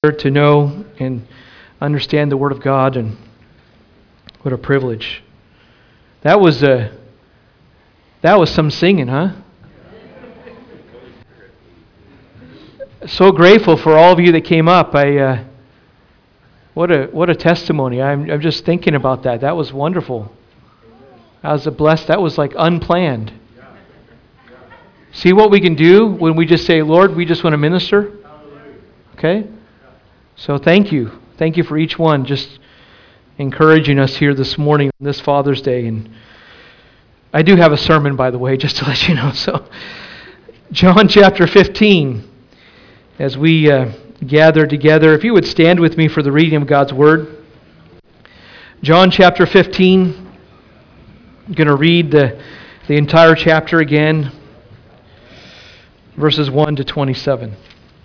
to know and understand the Word of God, and what a privilege. That was some singing, huh? So grateful for all of you that came up. What a testimony. I'm just thinking about that. That was wonderful. That was a blessed. That was like unplanned. See what we can do when we just say, Lord, we just want to minister? Okay? So thank you. Thank you for each one just encouraging us here this morning, this Father's Day. And I do have a sermon, by the way, just to let you know. So John chapter 15, as we gather together, if you would stand with me for the reading of God's Word. John chapter 15, I'm going to read the entire chapter again, verses 1 to 27.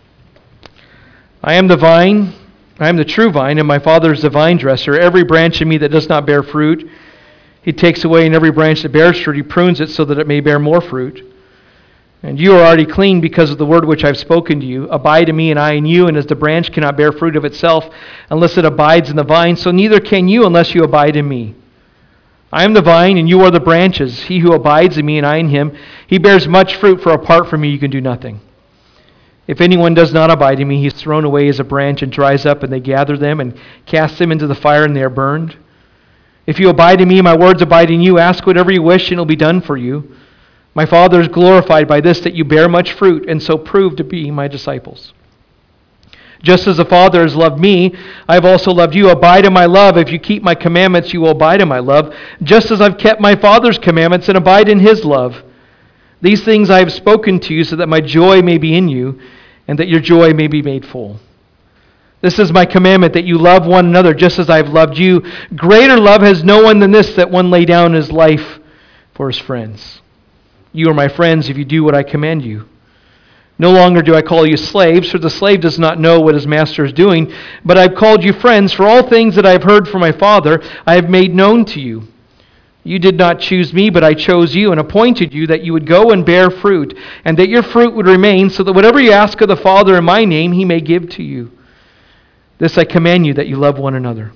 I am the vine, I am the true vine, and my Father is the vine dresser. Every branch in me that does not bear fruit, He takes away, and every branch that bears fruit, He prunes it so that it may bear more fruit. And you are already clean because of the word which I have spoken to you. Abide in me, and I in you, and as the branch cannot bear fruit of itself unless it abides in the vine, so neither can you unless you abide in me. I am the vine, and you are the branches. He who abides in me, and I in him, he bears much fruit, for apart from me you can do nothing. If anyone does not abide in me, he is thrown away as a branch and dries up, and they gather them and cast them into the fire, and they are burned. If you abide in me, my words abide in you, ask whatever you wish, and it will be done for you. My Father is glorified by this, that you bear much fruit, and so prove to be my disciples. Just as the Father has loved me, I have also loved you. Abide in my love. If you keep my commandments, you will abide in my love, just as I've kept my Father's commandments and abide in his love. These things I have spoken to you, so that my joy may be in you, and that your joy may be made full. This is my commandment, that you love one another just as I have loved you. Greater love has no one than this, that one lay down his life for his friends. You are my friends if you do what I command you. No longer do I call you slaves, for the slave does not know what his master is doing, but I have called you friends, for all things that I have heard from my Father I have made known to you. You did not choose me, but I chose you and appointed you that you would go and bear fruit, and that your fruit would remain, so that whatever you ask of the Father in my name, he may give to you. This I command you, that you love one another.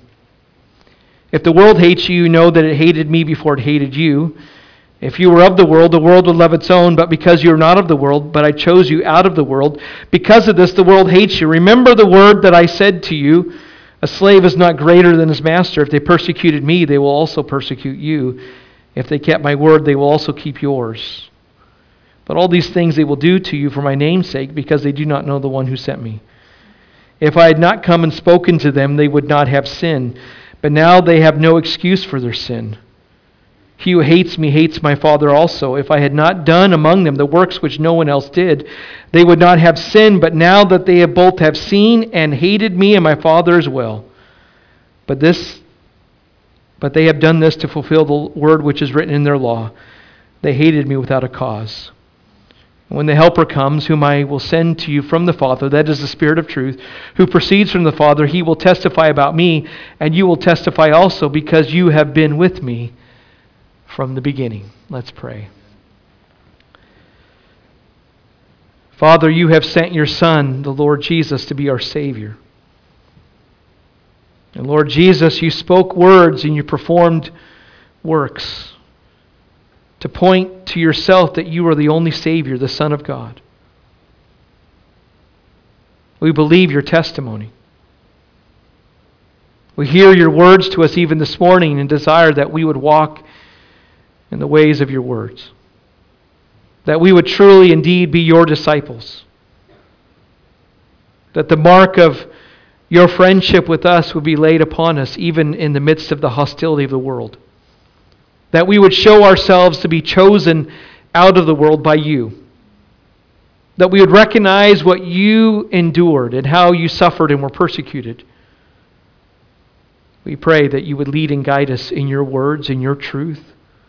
If the world hates you, you know that it hated me before it hated you. If you were of the world would love its own, but because you are not of the world, but I chose you out of the world, because of this the world hates you. Remember the word that I said to you, a slave is not greater than his master. If they persecuted me, they will also persecute you. If they kept my word, they will also keep yours. But all these things they will do to you for my name's sake, because they do not know the one who sent me. If I had not come and spoken to them, they would not have sin. But now they have no excuse for their sin. He who hates me hates my Father also. If I had not done among them the works which no one else did, they would not have sin. But now that they have both have seen and hated me and my Father as well. But they have done this to fulfill the word which is written in their law. They hated me without a cause. When the Helper comes, whom I will send to you from the Father, that is the Spirit of truth, who proceeds from the Father, he will testify about me, and you will testify also, because you have been with me from the beginning. Let's pray. Father, you have sent your Son, the Lord Jesus, to be our Savior. And Lord Jesus, you spoke words and you performed works to point to yourself that you are the only Savior, the Son of God. We believe your testimony. We hear your words to us even this morning and desire that we would walk in the ways of your words. That we would truly indeed be your disciples. That the mark of your friendship with us would be laid upon us even in the midst of the hostility of the world. That we would show ourselves to be chosen out of the world by you. That we would recognize what you endured and how you suffered and were persecuted. We pray that you would lead and guide us in your words, in your truth.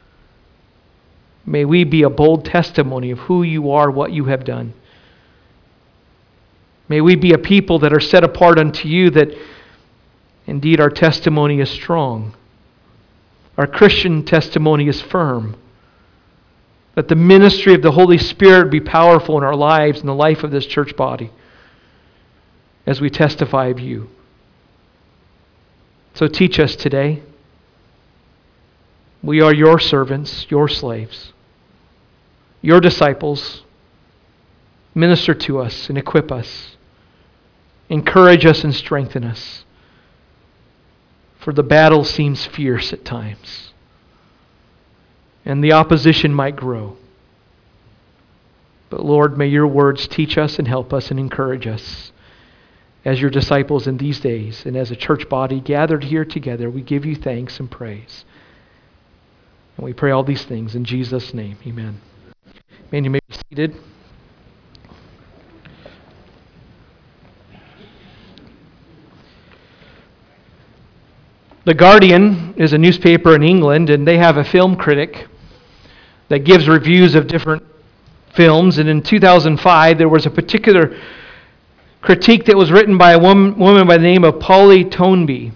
May we be a bold testimony of who you are, what you have done. May we be a people that are set apart unto you, that indeed our testimony is strong. Our Christian testimony is firm. That the ministry of the Holy Spirit be powerful in our lives and the life of this church body. as we testify of you. So teach us today. We are your servants, your slaves, your disciples. Minister to us and equip us. Encourage us and strengthen us. For the battle seems fierce at times, and the opposition might grow. But Lord, may your words teach us and help us and encourage us as your disciples in these days, and as a church body gathered here together. We give you thanks and praise. And we pray all these things in Jesus' name. Amen. Amen. You may be seated. The Guardian is a newspaper in England, and they have a film critic that gives reviews of different films. And in 2005, there was a particular critique that was written by a woman by the name of Polly Toynbee.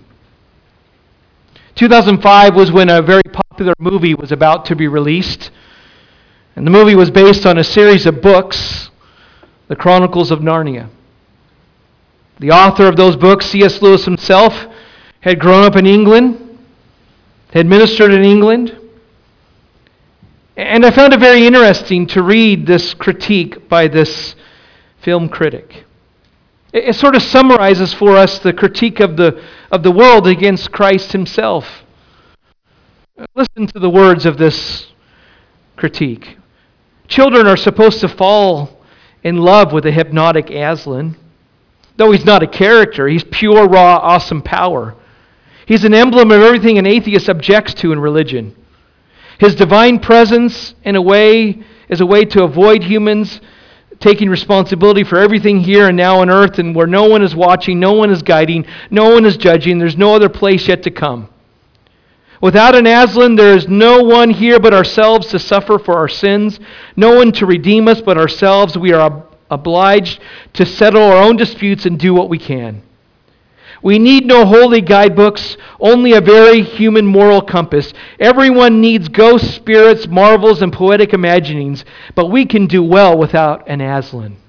2005 was when a very popular movie was about to be released. And the movie was based on a series of books, The Chronicles of Narnia. The author of those books, C.S. Lewis himself, had grown up in England, had ministered in England. And I found it very interesting to read this critique by this film critic. It sort of summarizes for us the critique of the world against Christ himself. Listen to the words of this critique. Children are supposed to fall in love with the hypnotic Aslan. Though he's not a character, he's pure, raw, awesome power. He's an emblem of everything an atheist objects to in religion. His divine presence, in a way, is a way to avoid humans taking responsibility for everything here and now on earth, and where no one is watching, no one is guiding, no one is judging. There's no other place yet to come. Without an Aslan, there is no one here but ourselves to suffer for our sins, no one to redeem us but ourselves. We are obliged to settle our own disputes and do what we can. We need no holy guidebooks, only a very human moral compass. Everyone needs ghosts, spirits, marvels, and poetic imaginings, but we can do well without an Aslan.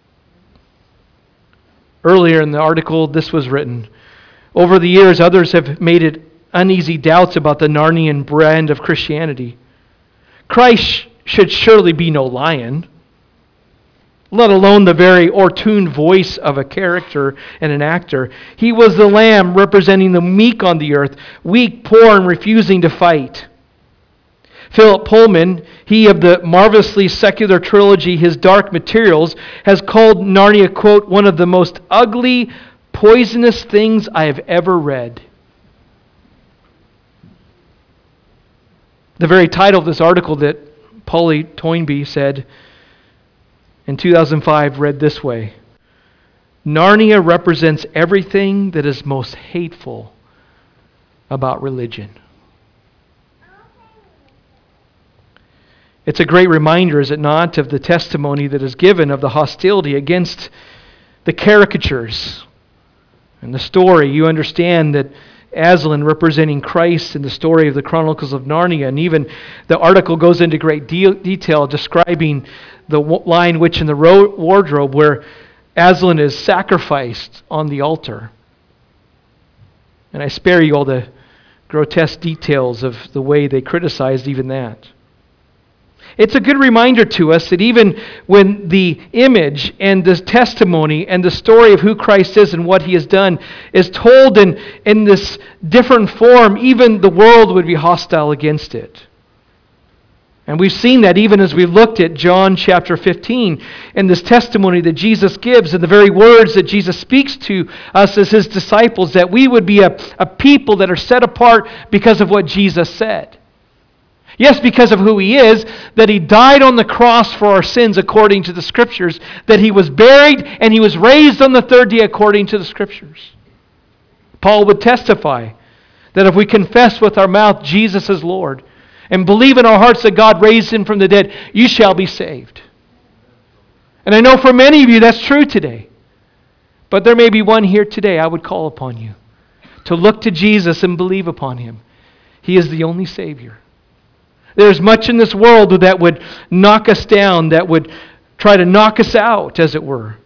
Earlier in the article, this was written. Over the years, others have made it uneasy doubts about the Narnian brand of Christianity. Christ should surely be no lion, let alone the very orotund voice of a character and an actor. He was the lamb representing the meek on the earth, weak, poor, and refusing to fight. Philip Pullman, he of the marvelously secular trilogy His Dark Materials, has called Narnia, quote, one of the most ugly, poisonous things I have ever read. The very title of this article that Polly Toynbee said in 2005 read this way: Narnia represents everything that is most hateful about religion. It's a great reminder, is it not, of the testimony that is given of the hostility against the caricatures and the story. You understand that Aslan representing Christ in the story of the Chronicles of Narnia, and even the article goes into great detail describing the Lion, Witch, and the Wardrobe, where Aslan is sacrificed on the altar. And I spare you all the grotesque details of the way they criticized even that. It's a good reminder to us that even when the image and the testimony and the story of who Christ is and what He has done is told in this different form, even the world would be hostile against it. And we've seen that even as we looked at John chapter 15 and this testimony that Jesus gives and the very words that Jesus speaks to us as His disciples, that we would be a people that are set apart because of what Jesus said. Yes, because of who He is, that He died on the cross for our sins according to the Scriptures, that He was buried and He was raised on the third day according to the Scriptures. Paul would testify that if we confess with our mouth Jesus is Lord and believe in our hearts that God raised Him from the dead, you shall be saved. And I know for many of you that's true today. But there may be one here today. I would call upon you to look to Jesus and believe upon Him. He is the only Savior. There's much in this world that would knock us down, that would try to knock us out, as it were.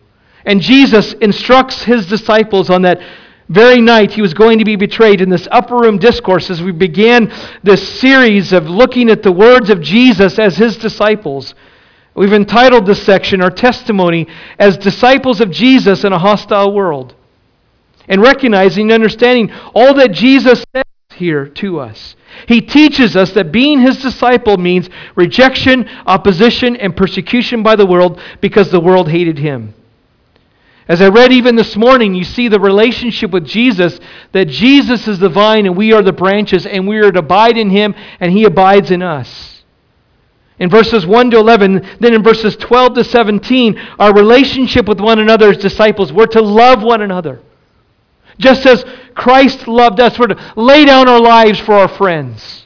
And Jesus instructs his disciples on that very night he was going to be betrayed in this upper room discourse as we began this series of looking at the words of Jesus as his disciples. We've entitled this section, our testimony, as disciples of Jesus in a hostile world. And recognizing and understanding all that Jesus says here to us. He teaches us that being his disciple means rejection, opposition, and persecution by the world because the world hated him. As I read even this morning, you see the relationship with Jesus, that Jesus is the vine and we are the branches, and we are to abide in him and he abides in us. In verses 1 to 11, then in verses 12 to 17, our relationship with one another as disciples, we're to love one another. Just as Christ loved us, we're to lay down our lives for our friends.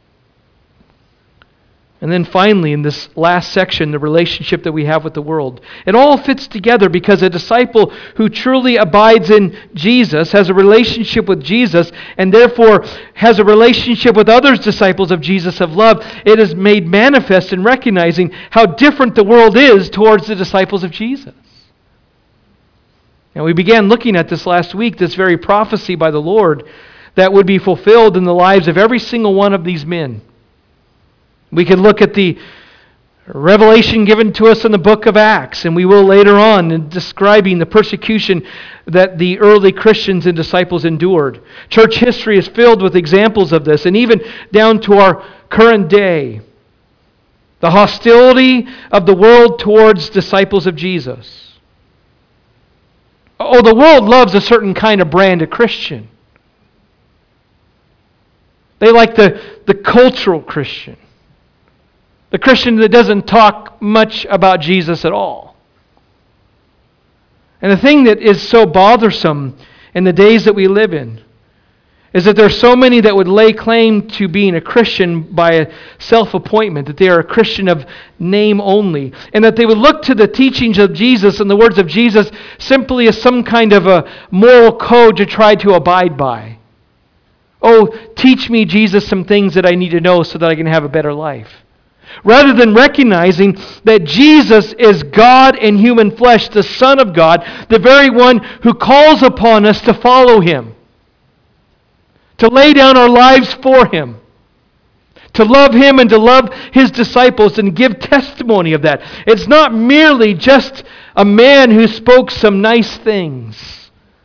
And then finally, in this last section, the relationship that we have with the world. It all fits together because a disciple who truly abides in Jesus has a relationship with Jesus and therefore has a relationship with others disciples of Jesus of love. It is made manifest in recognizing how different the world is towards the disciples of Jesus. And we began looking at this last week, this very prophecy by the Lord that would be fulfilled in the lives of every single one of these men. We can look at the revelation given to us in the book of Acts, and we will later on in describing the persecution that the early Christians and disciples endured. Church history is filled with examples of this, and even down to our current day. The hostility of the world towards disciples of Jesus. Oh, the world loves a certain kind of brand of Christian. They like the cultural Christian. The Christian that doesn't talk much about Jesus at all. And the thing that is so bothersome in the days that we live in is that there are so many that would lay claim to being a Christian by a self-appointment, that they are a Christian of name only, and that they would look to the teachings of Jesus and the words of Jesus simply as some kind of a moral code to try to abide by. Oh, teach me, Jesus, some things that I need to know so that I can have a better life. Rather than recognizing that Jesus is God in human flesh, the Son of God, the very one who calls upon us to follow him, to lay down our lives for him, to love him and to love his disciples and give testimony of that. It's not merely just a man who spoke some nice things.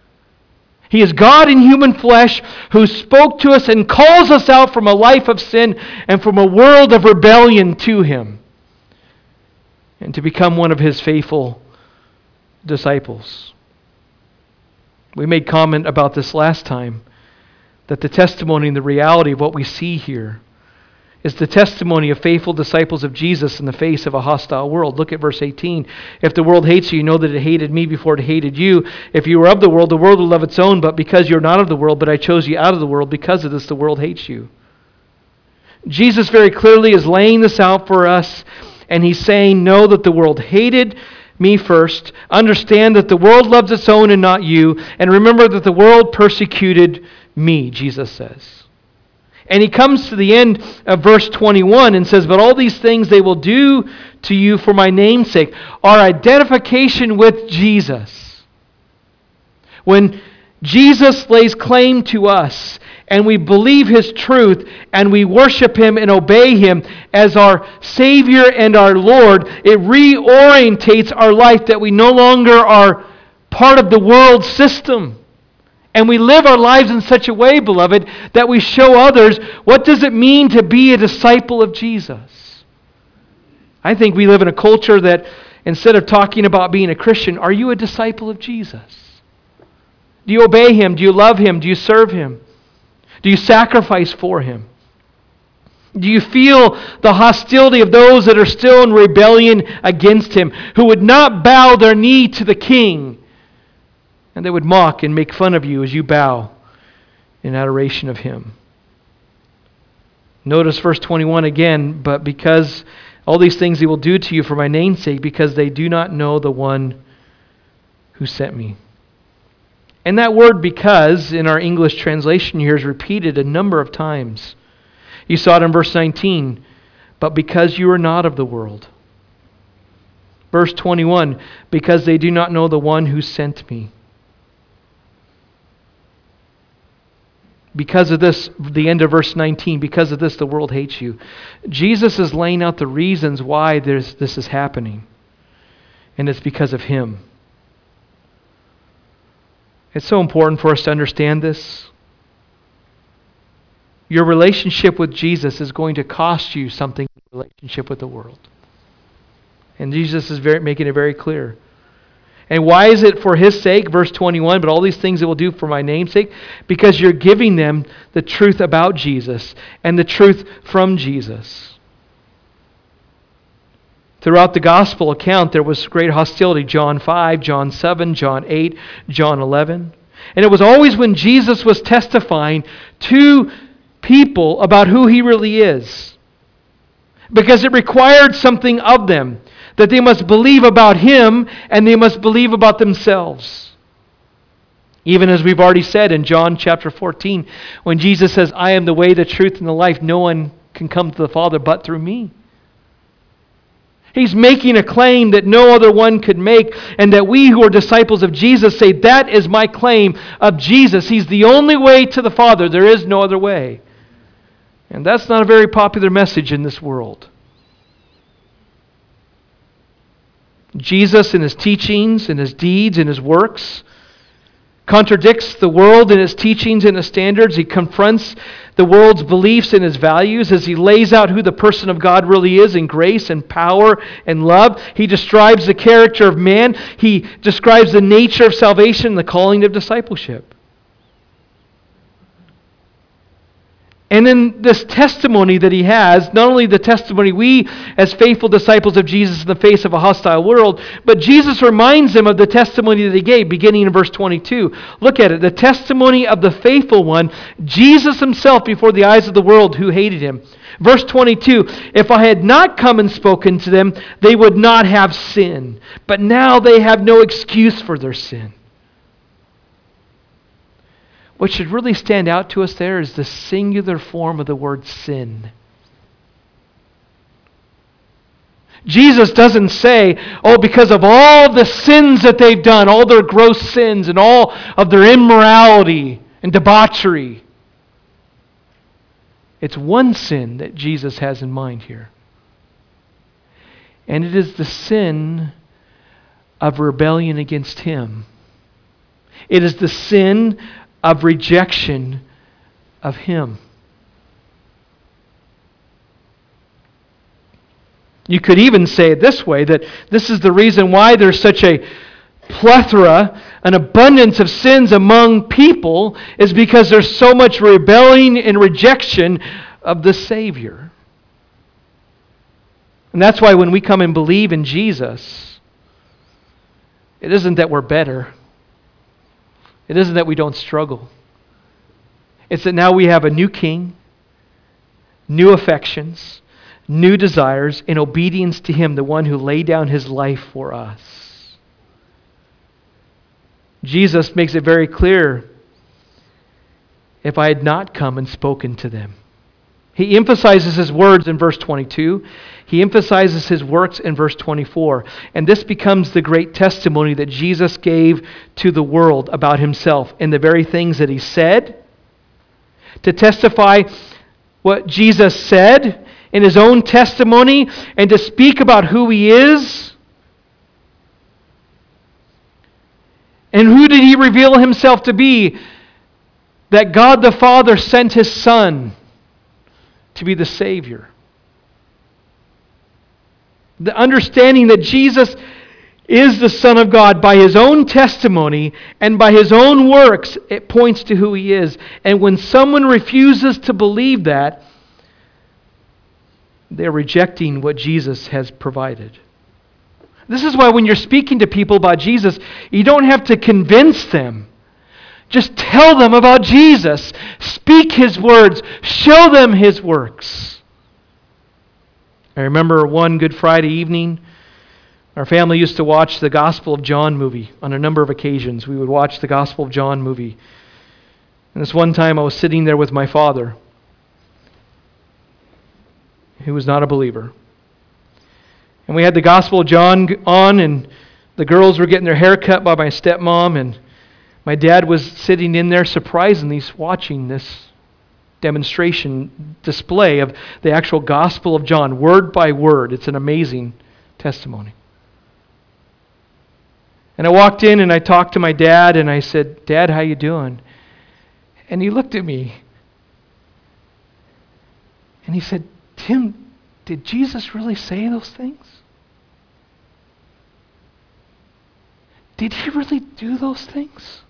He is God in human flesh who spoke to us and calls us out from a life of sin and from a world of rebellion to him, and to become one of his faithful disciples. We made comment about this last time, that the testimony and the reality of what we see here is the testimony of faithful disciples of Jesus in the face of a hostile world. Look at verse 18. If the world hates you, you know that it hated me before it hated you. If you were of the world will love its own, but because you're not of the world, but I chose you out of the world, because of this the world hates you. Jesus very clearly is laying this out for us, and he's saying, know that the world hated me first. Understand that the world loves its own and not you. And remember that the world persecuted me, Jesus says. And he comes to the end of verse 21 and says, but all these things they will do to you for my name's sake. Our identification with Jesus. When Jesus lays claim to us and we believe his truth and we worship him and obey him as our Savior and our Lord, it reorientates our life that we no longer are part of the world system. And we live our lives in such a way, beloved, that we show others what does it mean to be a disciple of Jesus. I think we live in a culture that instead of talking about being a Christian, are you a disciple of Jesus? Do you obey him? Do you love him? Do you serve him? Do you sacrifice for him? Do you feel the hostility of those that are still in rebellion against him, who would not bow their knee to the King? And they would mock and make fun of you as you bow in adoration of him. Notice verse 21 again, but because all these things they will do to you for my name's sake, because they do not know the one who sent me. And that word because in our English translation here is repeated a number of times. You saw it in verse 19, but because you are not of the world. Verse 21, because they do not know the one who sent me. Because of this, the end of verse 19, because of this the world hates you. Jesus is laying out the reasons why this is happening. And it's because of Him. It's so important for us to understand this. Your relationship with Jesus is going to cost you something in your relationship with the world. And Jesus is making it very clear. And why is it for His sake? Verse 21, but all these things it will do for my name's sake. Because you're giving them the truth about Jesus and the truth from Jesus. Throughout the gospel account, there was great hostility. John 5, John 7, John 8, John 11. And it was always when Jesus was testifying to people about who He really is. Because it required something of them. That they must believe about Him and they must believe about themselves. Even as we've already said in John chapter 14, when Jesus says, I am the way, the truth, and the life, no one can come to the Father but through me. He's making a claim that no other one could make, and that we who are disciples of Jesus say, that is my claim of Jesus. He's the only way to the Father. There is no other way. And that's not a very popular message in this world. Jesus in His teachings, in His deeds, in His works, contradicts the world in His teachings and His standards. He confronts the world's beliefs and His values as He lays out who the person of God really is in grace and power and love. He describes the character of man. He describes the nature of salvation and the calling of discipleship. And in this testimony that He has, not only the testimony we as faithful disciples of Jesus in the face of a hostile world, but Jesus reminds them of the testimony that He gave, beginning in verse 22. Look at it. The testimony of the faithful one, Jesus Himself before the eyes of the world who hated Him. Verse 22, if I had not come and spoken to them, they would not have sin. But now they have no excuse for their sin. What should really stand out to us there is the singular form of the word sin. Jesus doesn't say, oh, because of all the sins that they've done, all their gross sins and all of their immorality and debauchery. It's one sin that Jesus has in mind here. And it is the sin of rebellion against Him. It is the sin of rejection of Him. You could even say it this way, that this is the reason why there's such a plethora, an abundance of sins among people, is because there's so much rebellion and rejection of the Savior. And that's why when we come and believe in Jesus, it isn't that we're better. It isn't that we don't struggle. It's that now we have a new king, new affections, new desires in obedience to Him, the one who laid down His life for us. Jesus makes it very clear, if I had not come and spoken to them. He emphasizes His words in verse 22. He emphasizes His works in verse 24. And this becomes the great testimony that Jesus gave to the world about Himself in the very things that He said. To testify what Jesus said in His own testimony and to speak about who He is. And who did He reveal Himself to be? That God the Father sent His Son to be the Savior. The understanding that Jesus is the Son of God by His own testimony and by His own works, it points to who He is. And when someone refuses to believe that, they're rejecting what Jesus has provided. This is why when you're speaking to people about Jesus, you don't have to convince them. Just tell them about Jesus. Speak His words. Show them His works. I remember one Good Friday evening, our family used to watch the Gospel of John movie on a number of occasions. We would watch the Gospel of John movie. And this one time I was sitting there with my father, who was not a believer. And we had the Gospel of John on, and the girls were getting their hair cut by my stepmom, and my dad was sitting in there surprisingly watching this demonstration display of the actual Gospel of John, word by word. It's an amazing testimony. And I walked in and I talked to my dad and I said, "Dad, how you doing?" And he looked at me and he said, "Tim, did Jesus really say those things? Did he really do those things?"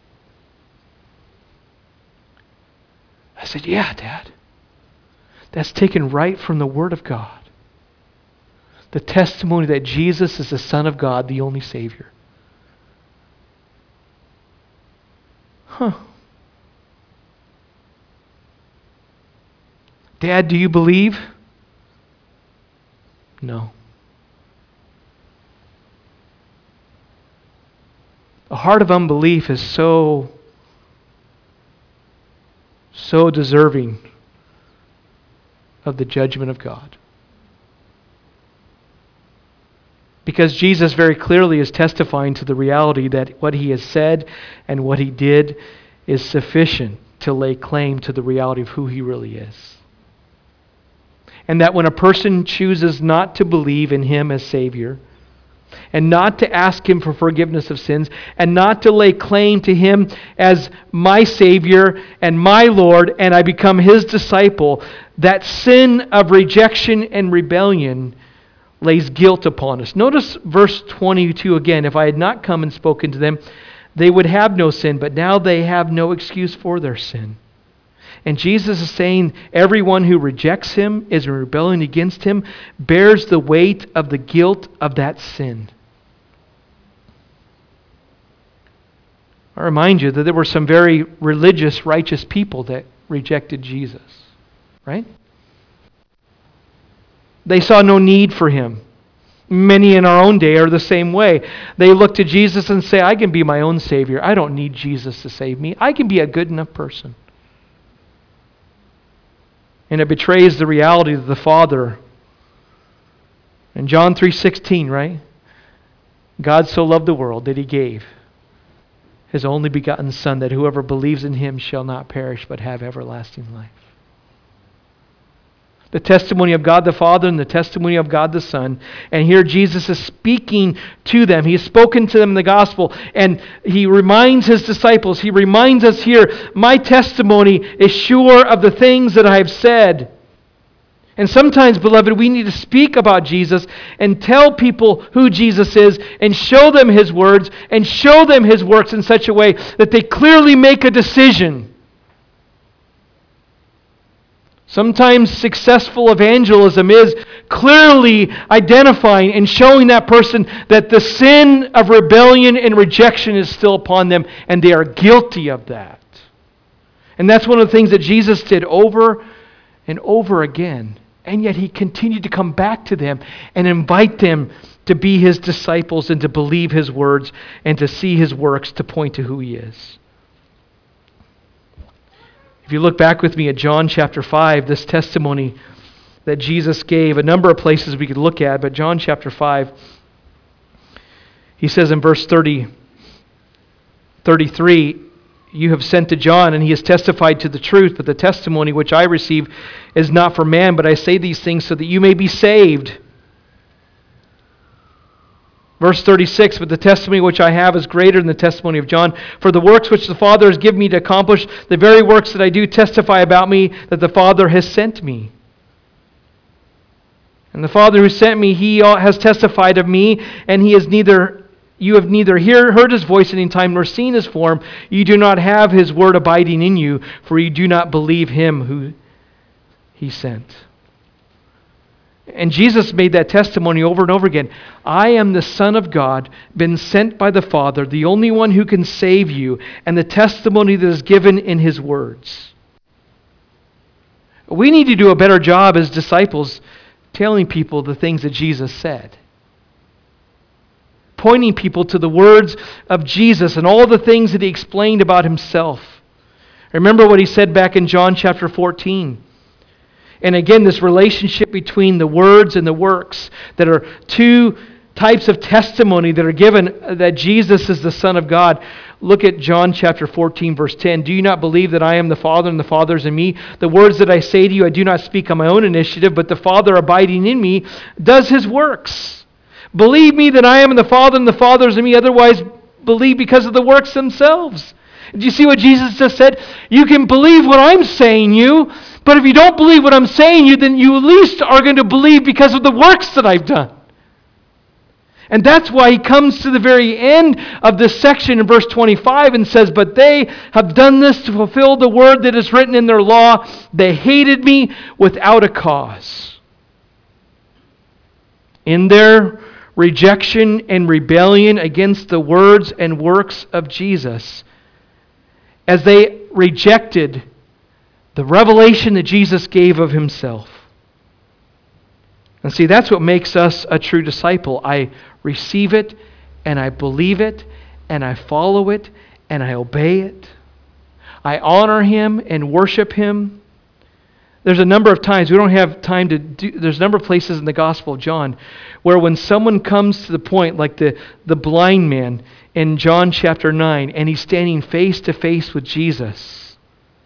I said, "Yeah, Dad. That's taken right from the Word of God. The testimony that Jesus is the Son of God, the only Savior." Dad, do you believe? No. A heart of unbelief is so deserving of the judgment of God. Because Jesus very clearly is testifying to the reality that what he has said and what he did is sufficient to lay claim to the reality of who he really is. And that when a person chooses not to believe in him as Savior, and not to ask him for forgiveness of sins, and not to lay claim to him as my Savior and my Lord, and I become his disciple, that sin of rejection and rebellion lays guilt upon us. Notice verse 22 again. "If I had not come and spoken to them, they would have no sin, but now they have no excuse for their sin." And Jesus is saying everyone who rejects him, is in rebellion against him, bears the weight of the guilt of that sin. I remind you that there were some very religious, righteous people that rejected Jesus, right? They saw no need for him. Many in our own day are the same way. They look to Jesus and say, "I can be my own Savior. I don't need Jesus to save me. I can be a good enough person." And it betrays the reality of the Father. In John 3:16, right? God so loved the world that he gave his only begotten Son, that whoever believes in him shall not perish but have everlasting life. The testimony of God the Father and the testimony of God the Son. And here Jesus is speaking to them. He has spoken to them in the gospel. And he reminds his disciples, he reminds us here, my testimony is sure of the things that I have said. And sometimes, beloved, we need to speak about Jesus and tell people who Jesus is and show them his words and show them his works in such a way that they clearly make a decision. Sometimes successful evangelism is clearly identifying and showing that person that the sin of rebellion and rejection is still upon them and they are guilty of that. And that's one of the things that Jesus did over and over again. And yet he continued to come back to them and invite them to be his disciples and to believe his words and to see his works to point to who he is. If you look back with me at John chapter 5, this testimony that Jesus gave, a number of places we could look at, but John chapter 5, he says in verse 33, "You have sent to John, and he has testified to the truth, but the testimony which I receive is not from man, but I say these things so that you may be saved." Verse 36, "But the testimony which I have is greater than the testimony of John. For the works which the Father has given me to accomplish, the very works that I do testify about me, that the Father has sent me. And the Father who sent me, he has testified of me, and you have neither heard his voice at any time nor seen his form. You do not have his word abiding in you, for you do not believe him who he sent." And Jesus made that testimony over and over again. I am the Son of God, been sent by the Father, the only one who can save you, and the testimony that is given in his words. We need to do a better job as disciples telling people the things that Jesus said. Pointing people to the words of Jesus and all the things that he explained about himself. Remember what he said back in John chapter 14. And again, this relationship between the words and the works, that are two types of testimony that are given that Jesus is the Son of God. Look at John chapter 14, verse 10. Do you not believe that I am the Father and the Father is in me? The words that I say to you, I do not speak on my own initiative, but the Father abiding in me does his works. Believe me that I am in the Father and the Father is in me, otherwise believe because of the works themselves. Do you see what Jesus just said? You can believe what I'm saying you, but if you don't believe what I'm saying you, then you at least are going to believe because of the works that I've done. And that's why he comes to the very end of this section in verse 25 and says, but they have done this to fulfill the word that is written in their law. They hated me without a cause. In their rejection and rebellion against the words and works of Jesus, as they rejected the revelation that Jesus gave of himself. And see, that's what makes us a true disciple. I receive it, and I believe it, and I follow it, and I obey it. I honor him and worship him. There's a number of times, we don't have time to do, there's a number of places in the Gospel of John where when someone comes to the point, like the blind man in John chapter 9, and he's standing face to face with Jesus,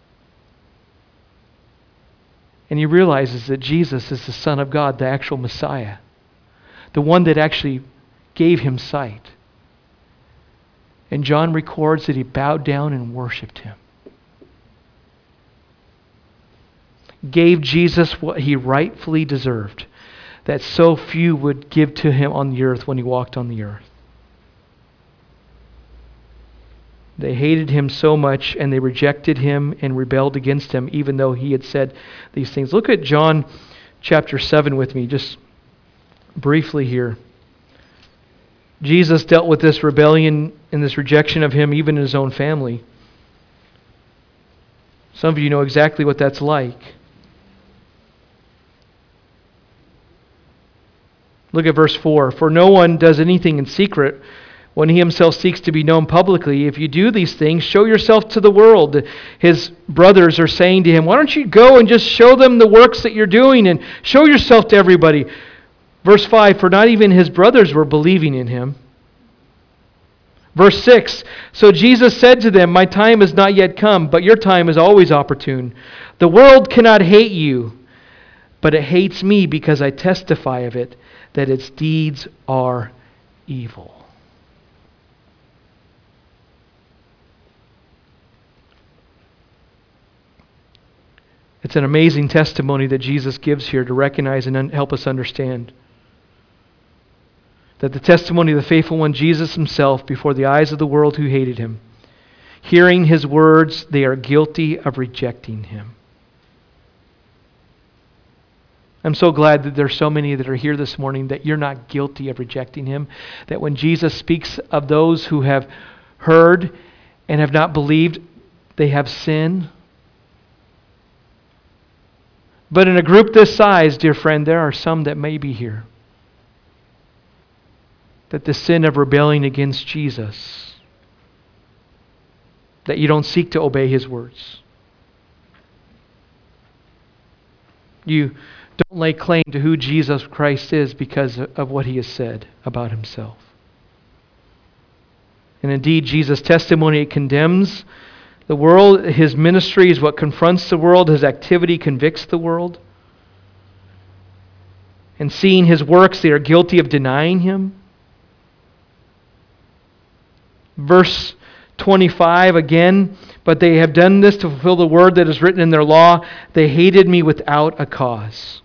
and he realizes that Jesus is the Son of God, the actual Messiah, the one that actually gave him sight. And John records that he bowed down and worshiped him. Gave Jesus what he rightfully deserved, that so few would give to him on the earth when he walked on the earth. They hated him so much, and they rejected him and rebelled against him, even though he had said these things. Look at John chapter 7 with me, just briefly here. Jesus dealt with this rebellion and this rejection of him even in his own family. Some of you know exactly what that's like. Look at verse 4. For no one does anything in secret when he himself seeks to be known publicly. If you do these things, show yourself to the world. His brothers are saying to him, why don't you go and just show them the works that you're doing and show yourself to everybody? Verse 5, for not even his brothers were believing in him. Verse 6, so Jesus said to them, my time has not yet come, but your time is always opportune. The world cannot hate you, but it hates me because I testify of it, that its deeds are evil. It's an amazing testimony that Jesus gives here to recognize and help us understand that the testimony of the faithful one, Jesus himself, before the eyes of the world who hated him, hearing his words, they are guilty of rejecting him. I'm so glad that there's so many that are here this morning that you're not guilty of rejecting him, that when Jesus speaks of those who have heard and have not believed, they have sin. But in a group this size, dear friend, there are some that may be here, that the sin of rebelling against Jesus, that you don't seek to obey his words. You don't lay claim to who Jesus Christ is because of what he has said about himself. And indeed, Jesus' testimony condemns the world. His ministry is what confronts the world. His activity convicts the world. And seeing his works, they are guilty of denying him. Verse 25 again, but they have done this to fulfill the word that is written in their law. They hated me without a cause.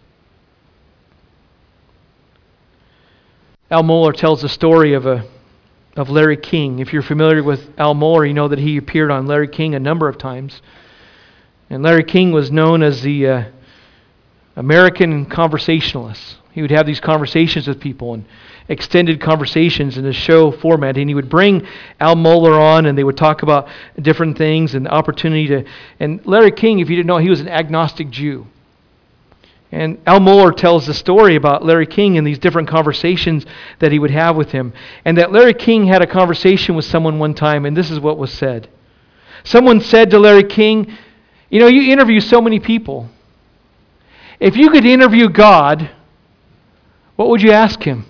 Al Mohler tells the story of Larry King. If you're familiar with Al Mohler, you know that he appeared on Larry King a number of times. And Larry King was known as the American conversationalist. He would have these conversations with people and extended conversations in a show format, and he would bring Al Mohler on, and they would talk about different things and the opportunity to. And Larry King, if you didn't know, he was an agnostic Jew. And Al Mohler tells the story about Larry King and these different conversations that he would have with him. And that Larry King had a conversation with someone one time, and this is what was said. Someone said to Larry King, you know, you interview so many people. If you could interview God, what would you ask Him?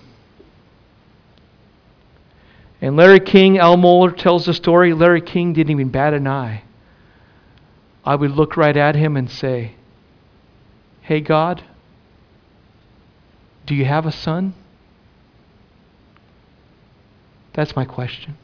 And Larry King, Al Mohler tells the story. Larry King didn't even bat an eye. I would look right at him and say, "Hey God, do you have a son?" That's my question.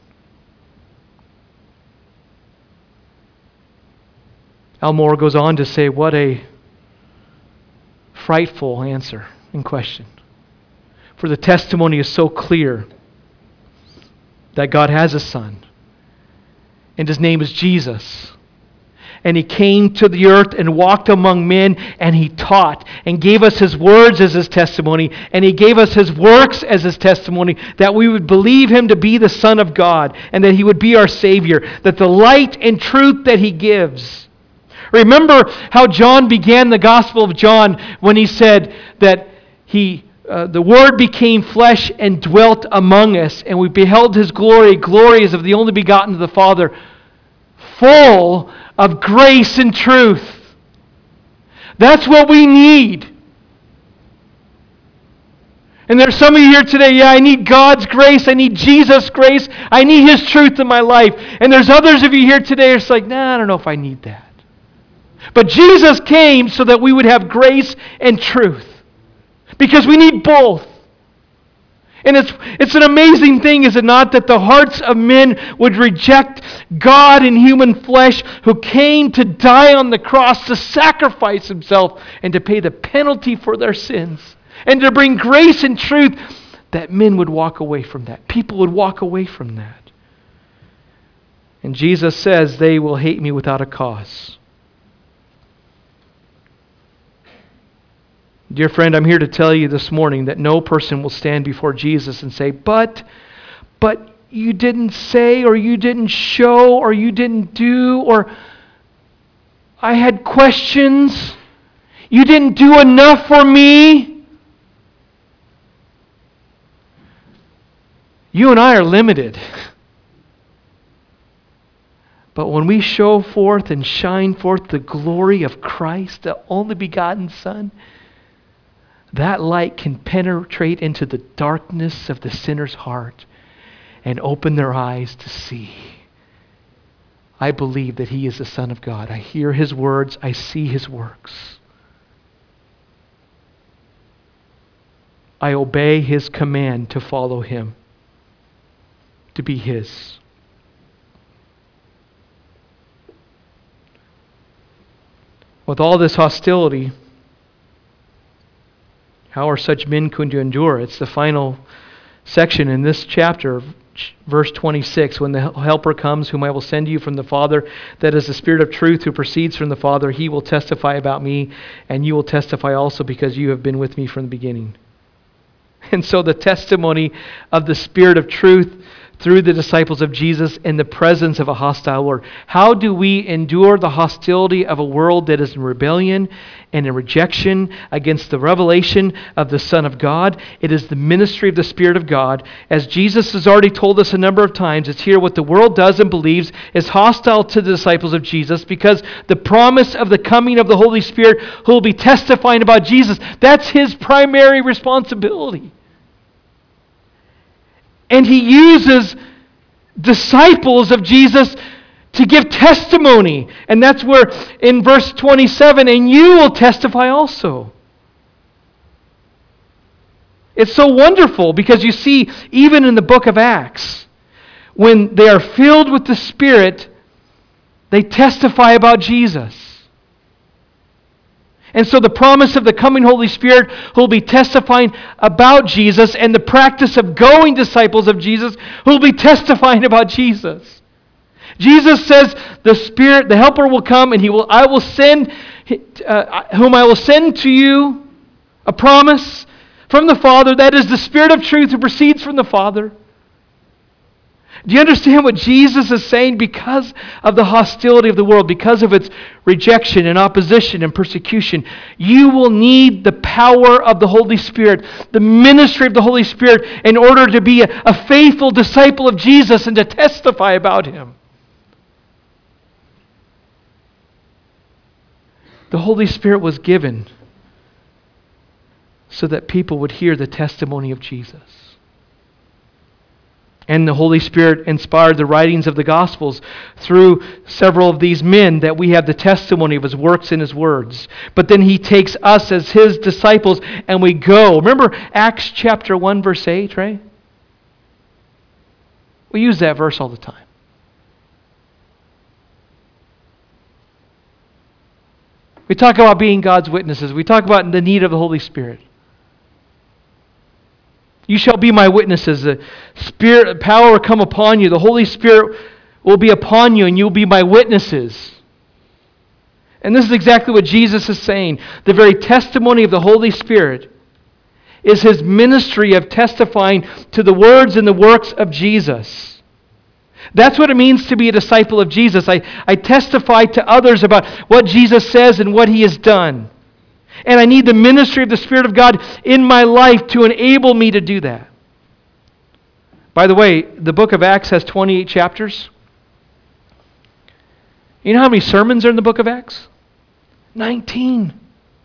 Al Mohler goes on to say, what a frightful answer and question. For the testimony is so clear that God has a son, and His name is Jesus. And He came to the earth and walked among men, and He taught and gave us His words as His testimony, and He gave us His works as His testimony, that we would believe Him to be the Son of God, and that He would be our Savior, that the light and truth that He gives. Remember how John began the Gospel of John when he said that the Word became flesh and dwelt among us, and we beheld His glory. Glory as of the only begotten of the Father, full of grace and truth. That's what we need. And there's some of you here today, I need God's grace, I need Jesus' grace, I need His truth in my life. And there's others of you here today it's like, I don't know if I need that. But Jesus came so that we would have grace and truth. Because we need both. And it's an amazing thing, is it not, that the hearts of men would reject God in human flesh, who came to die on the cross, to sacrifice Himself and to pay the penalty for their sins, and to bring grace and truth, that men would walk away from that. People would walk away from that. And Jesus says, they will hate me without a cause. Dear friend, I'm here to tell you this morning that no person will stand before Jesus and say, but you didn't say, or you didn't show, or you didn't do, or I had questions. You didn't do enough for me. You and I are limited. But when we show forth and shine forth the glory of Christ, the only begotten Son, that light can penetrate into the darkness of the sinner's heart and open their eyes to see. I believe that He is the Son of God. I hear His words. I see His works. I obey His command to follow Him, to be His. With all this hostility, how are such men going to endure? It's the final section in this chapter, verse 26. When the Helper comes, whom I will send you from the Father, that is the Spirit of truth who proceeds from the Father, He will testify about me, and you will testify also because you have been with me from the beginning. And so the testimony of the Spirit of truth through the disciples of Jesus in the presence of a hostile world. How do we endure the hostility of a world that is in rebellion and in rejection against the revelation of the Son of God? It is the ministry of the Spirit of God. As Jesus has already told us a number of times, it's here what the world does and believes is hostile to the disciples of Jesus, because the promise of the coming of the Holy Spirit who will be testifying about Jesus, that's His primary responsibility. And He uses disciples of Jesus to give testimony. And that's where in verse 27, and you will testify also. It's so wonderful because you see, even in the book of Acts, when they are filled with the Spirit, they testify about Jesus. And so the promise of the coming Holy Spirit who will be testifying about Jesus, and the practice of going disciples of Jesus who will be testifying about Jesus. Jesus says the Spirit, the Helper will come, and whom I will send to you, a promise from the Father. That is the Spirit of truth who proceeds from the Father. Do you understand what Jesus is saying? Because of the hostility of the world, because of its rejection and opposition and persecution, you will need the power of the Holy Spirit, the ministry of the Holy Spirit, in order to be a faithful disciple of Jesus and to testify about Him. The Holy Spirit was given so that people would hear the testimony of Jesus. And the Holy Spirit inspired the writings of the Gospels through several of these men, that we have the testimony of His works and His words. But then He takes us as His disciples and we go. Remember Acts chapter 1 verse 8, right? We use that verse all the time. We talk about being God's witnesses. We talk about the need of the Holy Spirit. You shall be my witnesses. The Spirit, power will come upon you. The Holy Spirit will be upon you, and you'll be my witnesses. And this is exactly what Jesus is saying. The very testimony of the Holy Spirit is His ministry of testifying to the words and the works of Jesus. That's what it means to be a disciple of Jesus. I testify to others about what Jesus says and what He has done. And I need the ministry of the Spirit of God in my life to enable me to do that. By the way, the book of Acts has 28 chapters. You know how many sermons are in the book of Acts? 19.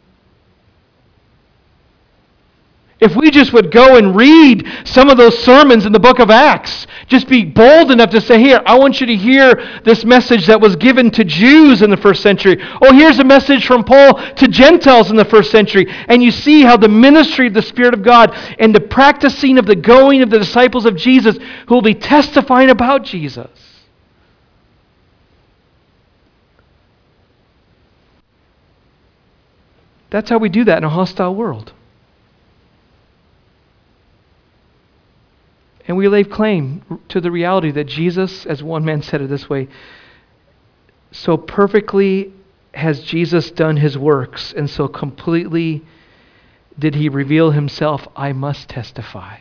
If we just would go and read some of those sermons in the book of Acts, just be bold enough to say, here, I want you to hear this message that was given to Jews in the first century. Oh, here's a message from Paul to Gentiles in the first century. And you see how the ministry of the Spirit of God and the practicing of the going of the disciples of Jesus who will be testifying about Jesus. That's how we do that in a hostile world. And we lay claim to the reality that Jesus, as one man said it this way, so perfectly has Jesus done His works, and so completely did He reveal Himself, I must testify.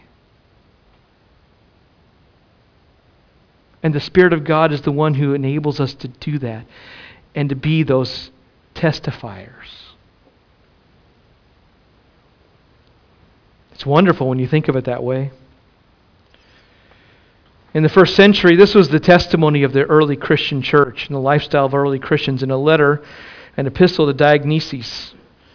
And the Spirit of God is the one who enables us to do that and to be those testifiers. It's wonderful when you think of it that way. In the first century, this was the testimony of the early Christian church and the lifestyle of early Christians in a letter, an epistle to Diogneses,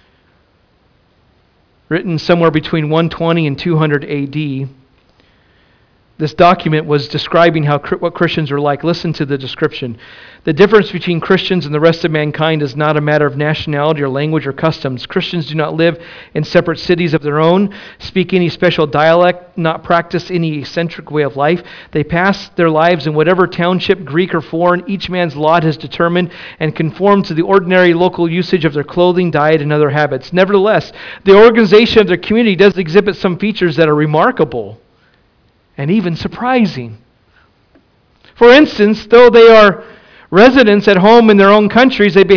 written somewhere between 120 and 200 AD. This document was describing what Christians were like. Listen to the description. The difference between Christians and the rest of mankind is not a matter of nationality or language or customs. Christians do not live in separate cities of their own, speak any special dialect, not practice any eccentric way of life. They pass their lives in whatever township, Greek or foreign, each man's lot has determined and conform to the ordinary local usage of their clothing, diet, and other habits. Nevertheless, the organization of their community does exhibit some features that are remarkable and even surprising. For instance, though they are residents at home in their own countries, their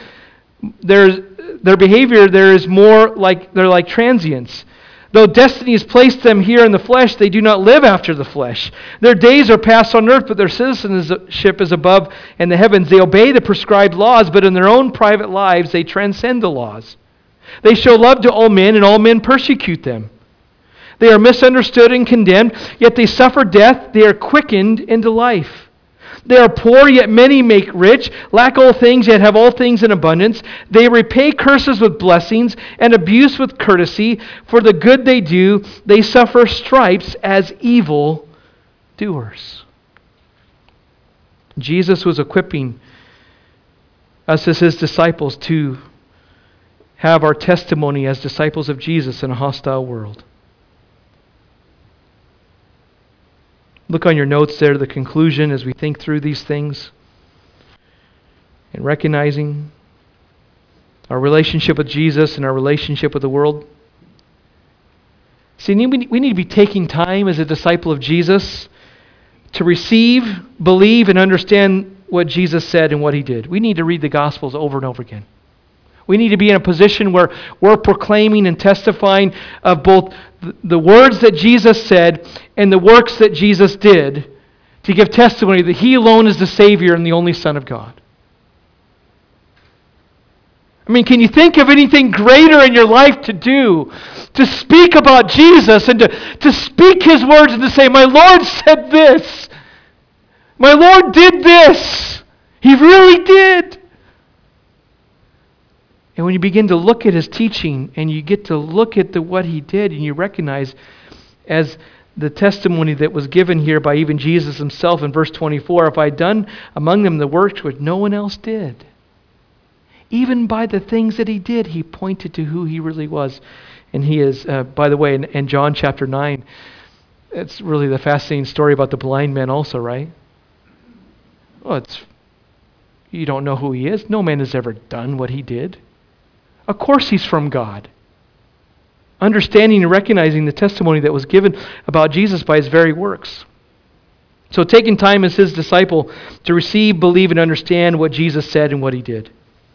behavior there is more like they're like transients. Though destiny has placed them here in the flesh, they do not live after the flesh. Their days are passed on earth, but their citizenship is above in the heavens. They obey the prescribed laws, but in their own private lives they transcend the laws. They show love to all men, and all men persecute them. They are misunderstood and condemned, yet they suffer death. They are quickened into life. They are poor, yet many make rich, lack all things, yet have all things in abundance. They repay curses with blessings and abuse with courtesy. For the good they do, they suffer stripes as evil doers. Jesus was equipping us as His disciples to have our testimony as disciples of Jesus in a hostile world. Look on your notes there to the conclusion as we think through these things and recognizing our relationship with Jesus and our relationship with the world. See, we need to be taking time as a disciple of Jesus to receive, believe, and understand what Jesus said and what He did. We need to read the Gospels over and over again. We need to be in a position where we're proclaiming and testifying of both the words that Jesus said and the works that Jesus did to give testimony that He alone is the Savior and the only Son of God. I mean, can you think of anything greater in your life to do? To speak about Jesus and to speak His words and to say, my Lord said this. My Lord did this. He really did. And when you begin to look at his teaching and you get to look at what he did, and you recognize, as the testimony that was given here by even Jesus himself in verse 24, if I had done among them the works which no one else did, even by the things that he did, he pointed to who he really was. And he is, by the way, in John chapter 9, it's really the fascinating story about the blind man also, right? Well, you don't know who he is. No man has ever done what he did. Of course he's from God. Understanding and recognizing the testimony that was given about Jesus by his very works. So taking time as his disciple to receive, believe, and understand what Jesus said and what he did.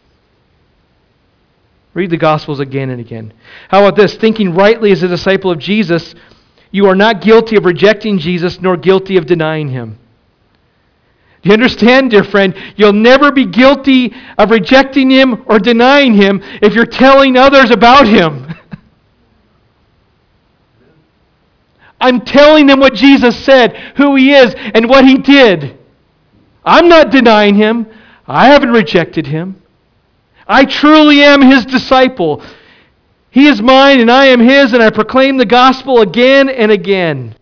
Read the Gospels again and again. How about this? Thinking rightly as a disciple of Jesus, you are not guilty of rejecting Jesus nor guilty of denying him. You understand, dear friend? You'll never be guilty of rejecting him or denying him if you're telling others about him. I'm telling them what Jesus said, who he is, and what he did. I'm not denying him. I haven't rejected him. I truly am his disciple. He is mine and I am his, and I proclaim the gospel again and again.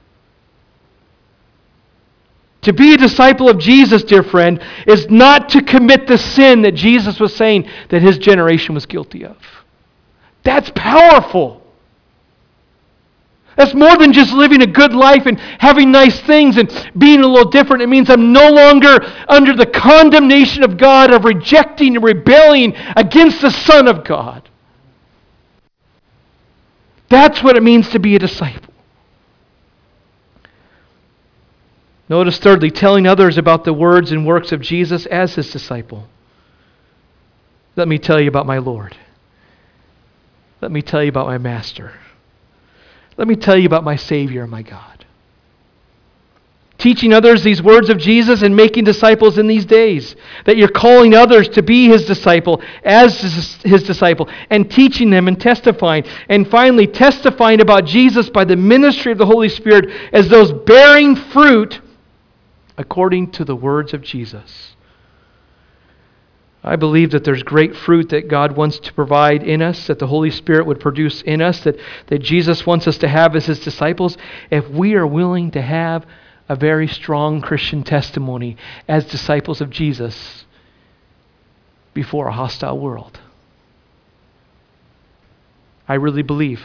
To be a disciple of Jesus, dear friend, is not to commit the sin that Jesus was saying that his generation was guilty of. That's powerful. That's more than just living a good life and having nice things and being a little different. It means I'm no longer under the condemnation of God of rejecting and rebelling against the Son of God. That's what it means to be a disciple. Notice thirdly, telling others about the words and works of Jesus as his disciple. Let me tell you about my Lord. Let me tell you about my Master. Let me tell you about my Savior and my God. Teaching others these words of Jesus and making disciples in these days. That you're calling others to be his disciple as his disciple. And teaching them and testifying. And finally, testifying about Jesus by the ministry of the Holy Spirit as those bearing fruit according to the words of Jesus. I believe that there's great fruit that God wants to provide in us, that the Holy Spirit would produce in us, that Jesus wants us to have as his disciples, if we are willing to have a very strong Christian testimony as disciples of Jesus before a hostile world. I really believe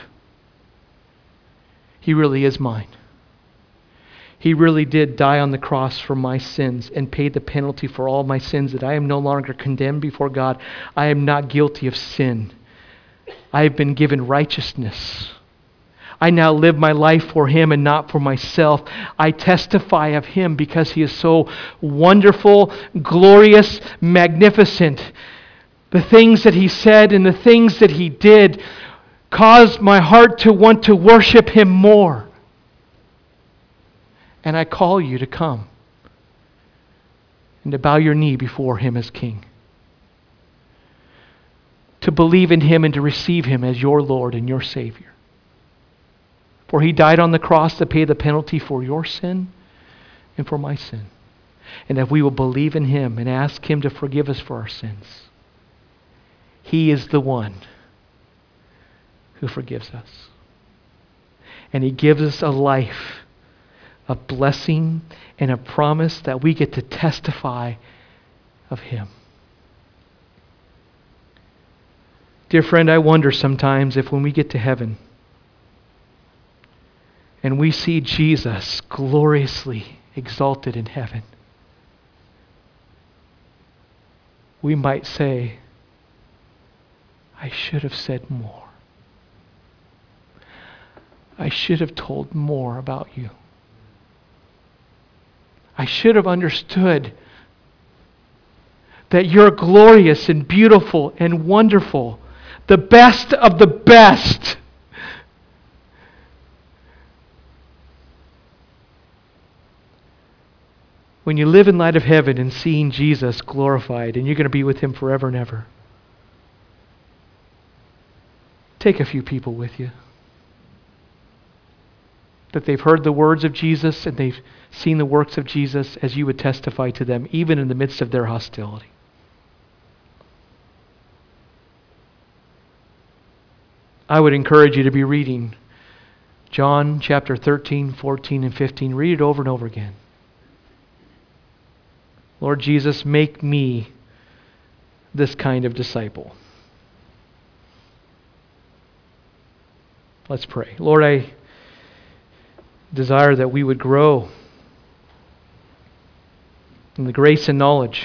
he really is mine. He really did die on the cross for my sins and paid the penalty for all my sins, that I am no longer condemned before God. I am not guilty of sin. I have been given righteousness. I now live my life for him and not for myself. I testify of him because he is so wonderful, glorious, magnificent. The things that he said and the things that he did caused my heart to want to worship him more. And I call you to come and to bow your knee before him as King. To believe in him and to receive him as your Lord and your Savior. For he died on the cross to pay the penalty for your sin and for my sin. And if we will believe in him and ask him to forgive us for our sins, he is the one who forgives us. And he gives us a life a blessing and a promise that we get to testify of him. Dear friend, I wonder sometimes if when we get to heaven and we see Jesus gloriously exalted in heaven, we might say, I should have said more. I should have told more about you. I should have understood that you're glorious and beautiful and wonderful, the best of the best. When you live in light of heaven and seeing Jesus glorified, and you're going to be with him forever and ever, take a few people with you. That they've heard the words of Jesus and they've seen the works of Jesus as you would testify to them, even in the midst of their hostility. I would encourage you to be reading John chapter 13, 14, and 15. Read it over and over again. Lord Jesus, make me this kind of disciple. Let's pray. Lord, I desire that we would grow in the grace and knowledge,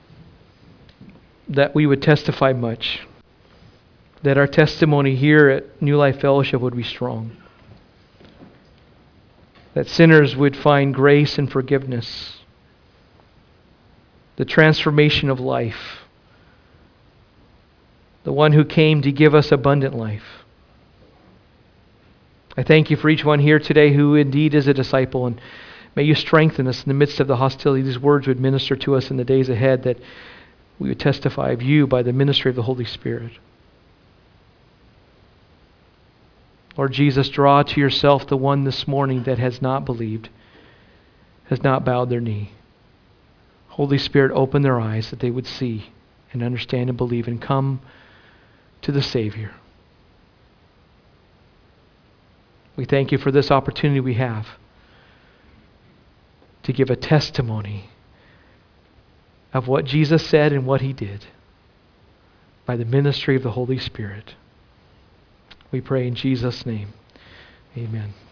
that we would testify much, that our testimony here at New Life Fellowship would be strong, that sinners would find grace and forgiveness, the transformation of life, the one who came to give us abundant life. I thank you for each one here today who indeed is a disciple, and may you strengthen us in the midst of the hostility. These words would minister to us in the days ahead, that we would testify of you by the ministry of the Holy Spirit. Lord Jesus, draw to yourself the one this morning that has not believed, has not bowed their knee. Holy Spirit, open their eyes that they would see and understand and believe and come to the Savior. We thank you for this opportunity we have to give a testimony of what Jesus said and what He did by the ministry of the Holy Spirit. We pray in Jesus' name. Amen.